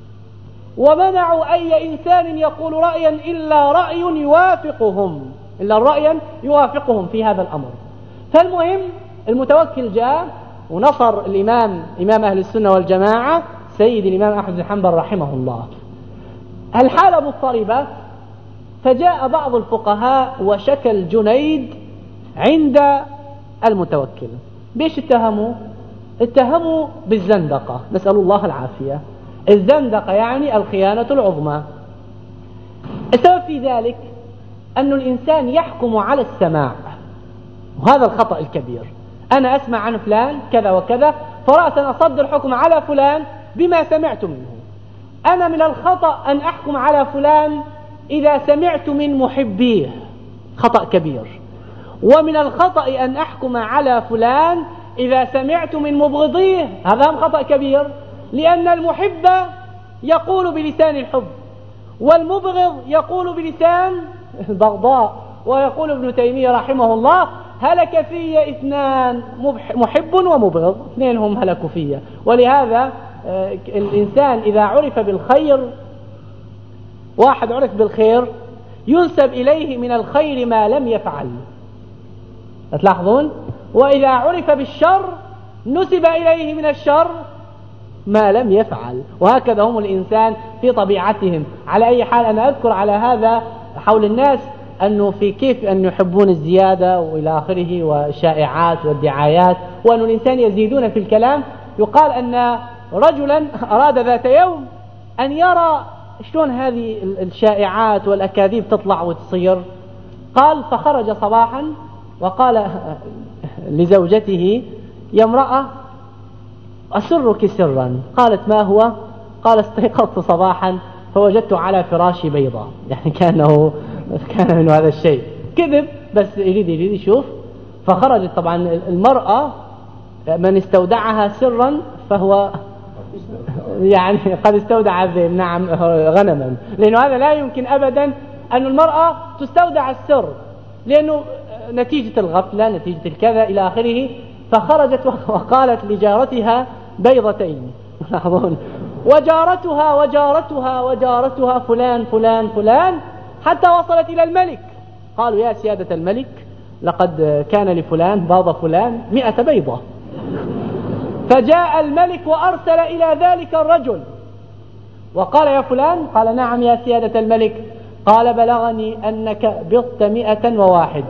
ومنعوا أي إنسان يقول رأيا إلا رأي يوافقهم إلا رأيا يوافقهم في هذا الأمر. فالمهم المتوكل جاء ونصر الإمام إمام أهل السنة والجماعة سيد الإمام أحمد بن حنبل رحمه الله. الحالة مضطربة، فجاء بعض الفقهاء وشكى الجنيد عند المتوكل. بيش اتهموا؟ اتهموا بالزندقة، نسأل الله العافية. الزندقة يعني الخيانة العظمى. السبب في ذلك أن الإنسان يحكم على السماع، وهذا الخطأ الكبير. أنا أسمع عن فلان كذا وكذا، فرأسا أصدر حكم على فلان بما سمعت منه. أنا من الخطأ أن أحكم على فلان إذا سمعت من محبيه، خطأ كبير. ومن الخطأ أن أحكم على فلان إذا سمعت من مبغضيه، هذا هم خطأ كبير، لأن المحب يقول بلسان الحب والمبغض يقول بلسان البغضاء. ويقول ابن تيمية رحمه الله: هلك في اثنان، محب ومبغض، اثنين هم هلكوا فيه. ولهذا الإنسان إذا عرف بالخير، واحد عرف بالخير ينسب إليه من الخير ما لم يفعل، تلاحظون؟ وإذا عرف بالشر نسب إليه من الشر ما لم يفعل. وهكذا هم الإنسان في طبيعتهم. على أي حال أنا أذكر على هذا حول الناس أنه في كيف أن يحبون الزيادة وإلى آخره والشائعات والدعايات، وأن الإنسان يزيدون في الكلام. يقال أن رجلا أراد ذات يوم أن يرى شلون هذه الشائعات والأكاذيب تطلع وتصير. قال فخرج صباحا وقال لزوجته: يا امرأة أسرك سرا. قالت: ما هو؟ قال: استيقظت صباحا فوجدت على فراشي بيضة. يعني كانه كان من هذا الشيء كذب، بس يريد يريد يشوف. فخرجت. طبعا المرأة من استودعها سرا فهو يعني قد استودع الذئب، نعم، غنما، لأنه هذا لا يمكن أبدا أن المرأة تستودع السر، لأنه نتيجة الغفلة، نتيجة الكذا إلى آخره. فخرجت وقالت لجارتها بيضتين، وجارتها وجارتها وجارتها فلان فلان فلان، حتى وصلت إلى الملك. قالوا: يا سيادة الملك، لقد كان لفلان باض فلان مئة بيضة. فجاء الملك وأرسل إلى ذلك الرجل وقال يا فلان، قال نعم يا سيادة الملك، قال بلغني أنك بضت مئة وواحد.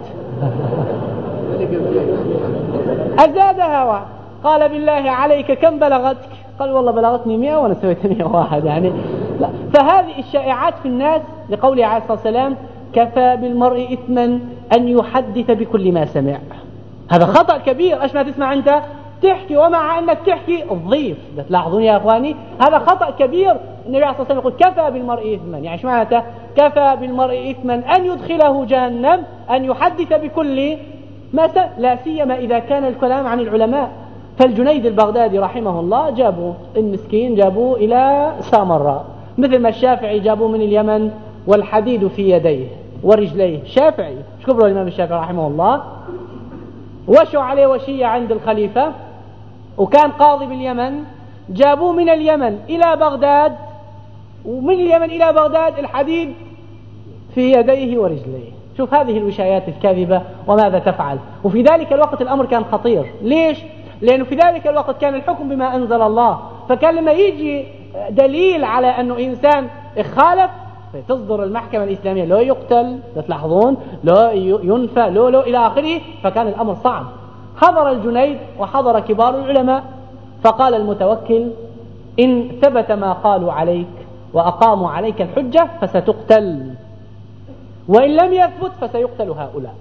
أزادها واحد، قال بالله عليك كم بلغتك؟ قال والله بلغتني مئة وأنا سويت مئة وواحد يعني لا. فهذه الشائعات في الناس لقوله عليه الصلاة والسلام كفى بالمرء إثما أن يحدث بكل ما سمع. هذا خطأ كبير. إيش ما تسمع أنت تحكي، ومع أنك تحكي الضيف. تلاحظون يا أخواني هذا خطأ كبير. النبي عليه الصلاة والسلام يقول كفى بالمرء إثما، يعني شو معناته؟ كفى بالمرء إثما أن يدخله جهنم أن يحدث بكل ما سمع، لا سيما إذا كان الكلام عن العلماء. فالجنيد البغدادي رحمه الله جابوا المسكين جابوه إلى سامراء، مثل ما الشافعي جابوه من اليمن والحديد في يديه ورجليه. شافعي شو كبره الإمام الشافعي رحمه الله، وشوا عليه وشية عند الخليفة وكان قاضي باليمن، جابوه من اليمن إلى بغداد، ومن اليمن إلى بغداد الحديد في يديه ورجليه. شوف هذه الوشايات الكاذبة وماذا تفعل. وفي ذلك الوقت الأمر كان خطير. ليش؟ لأنه في ذلك الوقت كان الحكم بما أنزل الله، فكان لما يجي دليل على أنه إنسان اخالف تصدر المحكمة الإسلامية لو يقتل، تلاحظون، لو ينفى، لو لو إلى آخره. فكان الأمر صعب. حضر الجنيد وحضر كبار العلماء، فقال المتوكل إن ثبت ما قالوا عليك وأقاموا عليك الحجة فستقتل، وإن لم يثبت فسيقتل هؤلاء.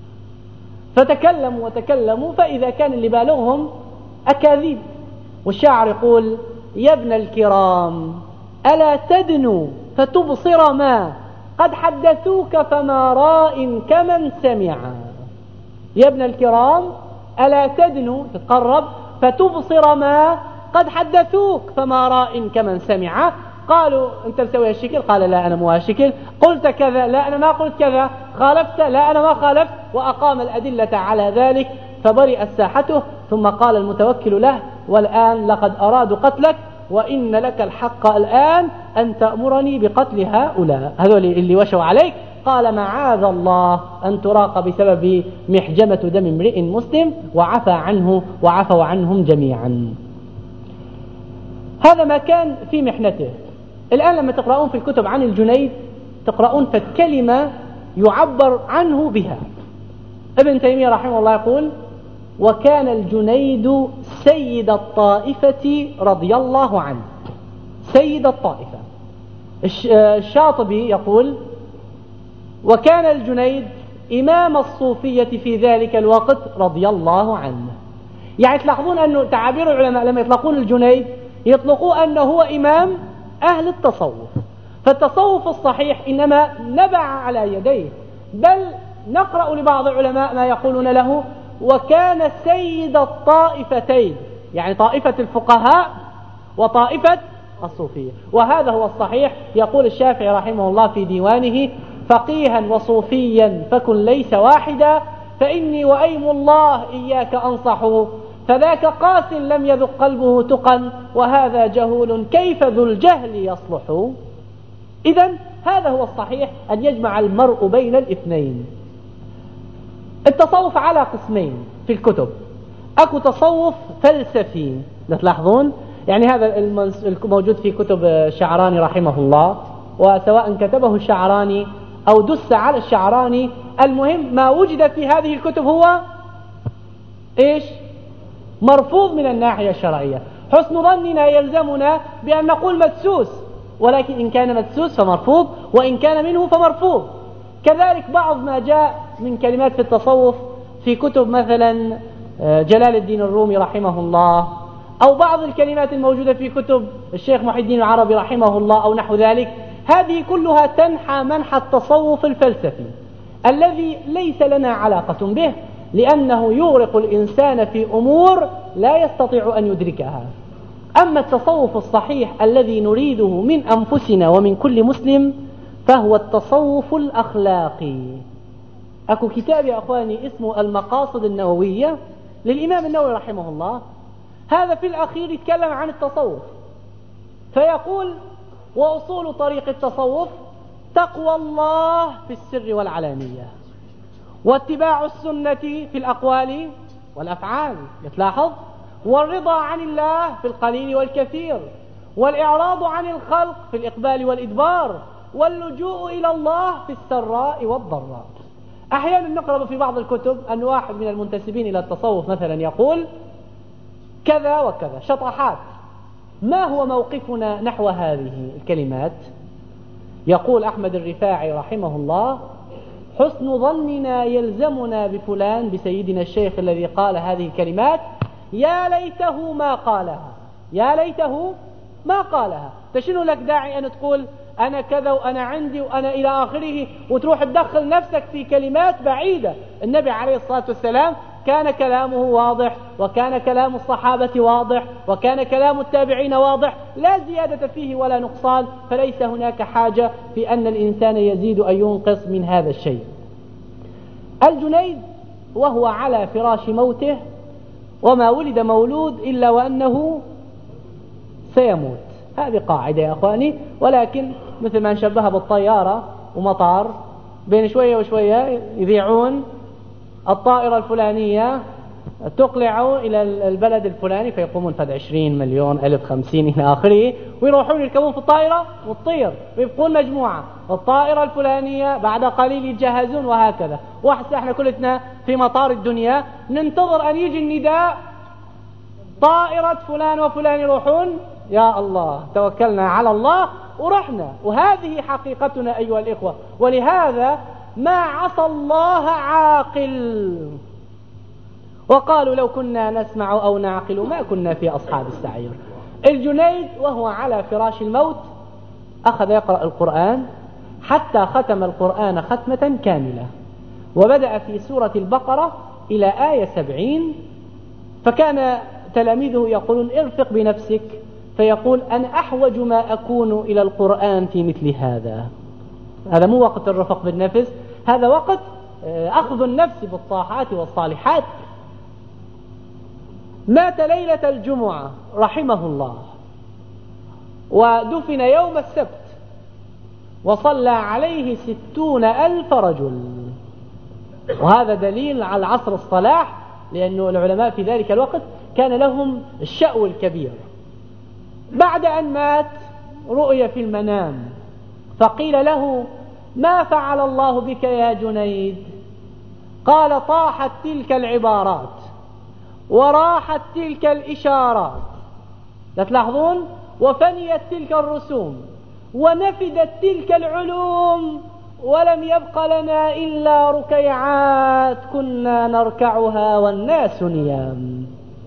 فتكلموا وتكلموا، فإذا كان اللي بالغهم أكاذيب. والشاعر يقول يا ابن الكرام ألا تدنوا فتبصر ما قد حدثوك فما راء كمن سمع. يا ابن الكرام ألا تدنوا، تتقرب، فتبصر ما قد حدثوك فما راء كمن سمع. قالوا أنت مسوي هالشكل؟ قال لا أنا مو هالشكل. قلت كذا؟ لا أنا ما قلت كذا. خالفت؟ لا أنا ما خالفت. وأقام الأدلة على ذلك فبرئت ساحته. ثم قال المتوكل له والآن لقد أرادوا قتلك وإن لك الحق الآن أن تأمرني بقتل هؤلاء هذول اللي وشوا عليك. قال معاذ الله أن تراق بسبب محجمة دم امرئ مسلم، وعفى عنه وعفوا عنهم جميعا. هذا ما كان في محنته. الآن لما تقرؤون في الكتب عن الجنيد تقرؤون فالكلمة يعبر عنه بها. ابن تيمية رحمه الله يقول وكان الجنيد سيد الطائفة رضي الله عنه. سيد الطائفة. الشاطبي يقول وكان الجنيد إمام الصوفية في ذلك الوقت رضي الله عنه. يعني تلاحظون أنه تعابير العلماء لما يطلقون الجنيد يطلقوا أنه هو إمام أهل التصوف. فالتصوف الصحيح إنما نبع على يديه، بل نقرأ لبعض العلماء ما يقولون له وكان سيد الطائفتين، يعني طائفة الفقهاء وطائفة الصوفية. وهذا هو الصحيح. يقول الشافعي رحمه الله في ديوانه فقيها وصوفيا فكن ليس واحدا، فإني وأيم الله إياك أنصحه، فذاك قاس لم يذق قلبه تقا، وهذا جهول كيف ذو الجهل يصلح. إذن هذا هو الصحيح، أن يجمع المرء بين الاثنين. التصوف على قسمين في الكتب. أكو تصوف فلسفي، تلاحظون، يعني هذا الموجود في كتب الشعراني رحمه الله، وسواء كتبه الشعراني أو دس على الشعراني، المهم ما وجد في هذه الكتب هو إيش؟ مرفوض من الناحية الشرعية. حسن ظننا يلزمنا بأن نقول مدسوس، ولكن إن كان مدسوس فمرفوض، وإن كان منه فمرفوض. كذلك بعض ما جاء من كلمات في التصوف في كتب مثلا جلال الدين الرومي رحمه الله، أو بعض الكلمات الموجودة في كتب الشيخ محي الدين العربي رحمه الله أو نحو ذلك، هذه كلها تنحى منحى التصوف الفلسفي الذي ليس لنا علاقة به، لأنه يغرق الإنسان في أمور لا يستطيع أن يدركها. أما التصوف الصحيح الذي نريده من أنفسنا ومن كل مسلم فهو التصوف الأخلاقي. أكو كتاب يا أخواني اسمه المقاصد النووية للإمام النووي رحمه الله. هذا في الأخير يتكلم عن التصوف، فيقول وأصول طريق التصوف تقوى الله في السر والعلانية، واتباع السنة في الأقوال والأفعال تلاحظ، والرضا عن الله في القليل والكثير، والإعراض عن الخلق في الإقبال والإدبار، واللجوء إلى الله في السراء والضراء. أحيانا نقرأ في بعض الكتب أن واحد من المنتسبين إلى التصوف مثلا يقول كذا وكذا شطحات، ما هو موقفنا نحو هذه الكلمات؟ يقول أحمد الرفاعي رحمه الله: حسن ظننا يلزمنا بفلان، بسيدنا الشيخ الذي قال هذه الكلمات، يا ليته ما قالها، يا ليته ما قالها. تشنو لك داعي أن تقول أنا كذا وأنا عندي وأنا إلى آخره، وتروح تدخل نفسك في كلمات بعيدة؟ النبي عليه الصلاة والسلام كان كلامه واضح، وكان كلام الصحابة واضح، وكان كلام التابعين واضح، لا زيادة فيه ولا نقصان، فليس هناك حاجة في أن الإنسان يزيد أو ينقص من هذا الشيء. الجنيد وهو على فراش موته، وما ولد مولود إلا وأنه سيموت، هذه قاعدة يا أخواني، ولكن مثل ما نشبهها بالطيارة ومطار، بين شوية وشوية يذيعون الطائرة الفلانية تقلع إلى البلد الفلاني، فيقومون فد عشرين مليون ألف خمسين إلى آخره، ويروحون يركبون في الطائرة وتطير، ويبقون مجموعة. الطائرة الفلانية بعد قليل يتجهزون، وهكذا. وحتى احنا كلتنا في مطار الدنيا ننتظر أن يجي النداء طائرة فلان وفلان يروحون، يا الله توكلنا على الله ورحنا. وهذه حقيقتنا أيها الإخوة، ولهذا ما عصى الله عاقل. وقالوا لو كنا نسمع أو نعقل ما كنا في أصحاب السعير. الجنيد وهو على فراش الموت أخذ يقرأ القرآن حتى ختم القرآن ختمة كاملة، وبدأ في سورة البقرة إلى آية سبعين، فكان تلاميذه يقولون ارفق بنفسك، فيقول أنا أحوج ما أكون إلى القرآن في مثل هذا. هذا مو وقت الرفق بالنفس، هذا وقت أخذ النفس بالطاعات والصالحات. مات ليلة الجمعة رحمه الله، ودفن يوم السبت، وصلى عليه ستون ألف رجل، وهذا دليل على عصر الصلاح، لأن العلماء في ذلك الوقت كان لهم الشأو الكبير. بعد أن مات رؤي في المنام، فقيل له ما فعل الله بك يا جنيد؟ قال طاحت تلك العبارات وراحت تلك الإشارات، لا تلاحظون؟ وفنيت تلك الرسوم ونفدت تلك العلوم، ولم يبق لنا إلا ركيعات كنا نركعها والناس نيام.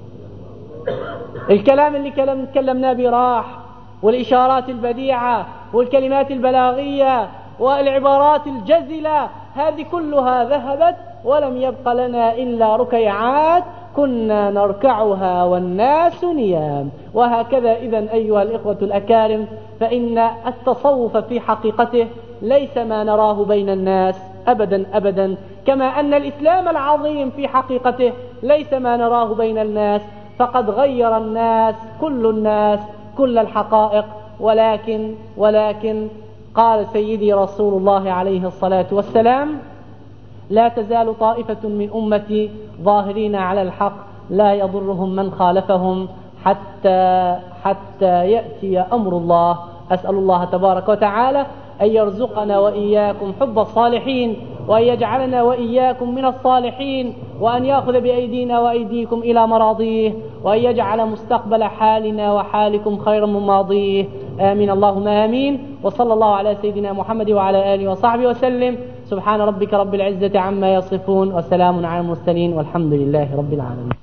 الكلام اللي تكلمنا به راح، والإشارات البديعة والكلمات البلاغية والعبارات الجزلة هذه كلها ذهبت، ولم يبق لنا إلا ركيعات كنا نركعها والناس نيام. وهكذا إذن أيها الإخوة الأكارم، فإن التصوف في حقيقته ليس ما نراه بين الناس أبدا أبدا، كما أن الإسلام العظيم في حقيقته ليس ما نراه بين الناس، فقد غير الناس كل الناس كل الحقائق. ولكن ولكن قال سيدي رسول الله عليه الصلاة والسلام: لا تزال طائفة من أمتي ظاهرين على الحق لا يضرهم من خالفهم حتى حتى يأتي أمر الله. أسأل الله تبارك وتعالى أن يرزقنا وإياكم حب الصالحين، وأن يجعلنا وإياكم من الصالحين، وأن يأخذ بأيدينا وأيديكم إلى مراضيه، وأن يجعل مستقبل حالنا وحالكم خيرا من ماضيه. آمين اللهم آمين. وصلى الله على سيدنا محمد وعلى آله وصحبه وسلم. سبحان ربك رب العزة عما يصفون، وسلام على المرسلين، والحمد لله رب العالمين.